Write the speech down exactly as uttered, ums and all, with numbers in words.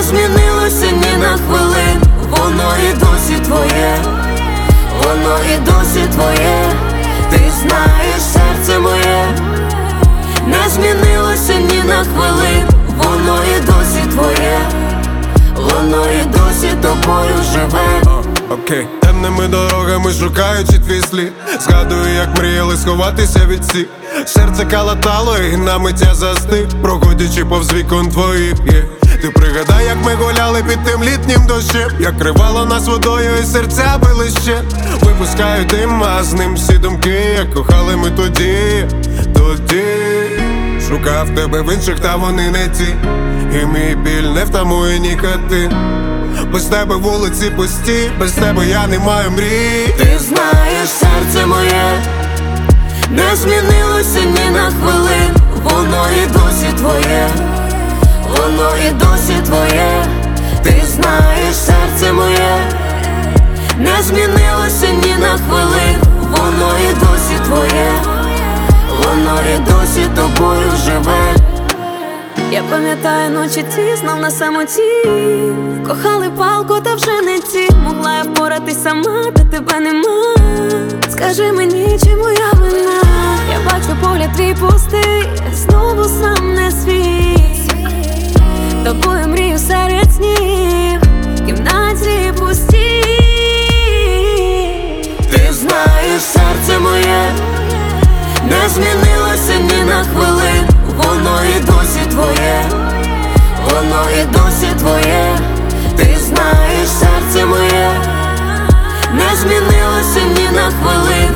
не змінилося ні на хвилин. Воно і досі твоє, воно і досі твоє. Ти знаєш, серце моє не змінилося ні на хвилин. Воно і досі твоє, воно і досі тобою живе. Окей, okay. Темними дорогами шукаючи твій слід, згадую, як мріяли сховатися від всіх. Серце калатало і на мить я застиг, проходячи повз вікон твоїх, yeah. Ти пригадай, як ми гуляли під тим літнім дощем, як кривало нас водою і серця били ще. Випускаю дим, а з ним всі думки, як кохали ми тоді, тоді. Шукав тебе в інших, та вони не ті, і мій біль не втамує нікотин. Без тебе вулиці пусті, без тебе я не маю мрій. Ти знаєш, серце моє не змінилося ні на хвилин. Воно і досі твоє, воно і досі твоє. Ти знаєш, серце моє не змінилося ні на хвилин. Воно і досі твоє, воно і досі тобою живе. Я пам'ятаю ночі ті, знов на самоті. Кохали палку, та вже не ті. Могла я впоратись сама, та тебе нема. Скажи мені, чи моя вина? Я бачу погляд твій пустий, знову сам не свій. Тобою мрію серед снів, в кімнаті пусті. Ти знаєш, серце моє не змінилося ні на хвилин. Воно і досі твоє, воно і досі твоє. Ти знаєш, серце моє не змінилося ні на хвилин.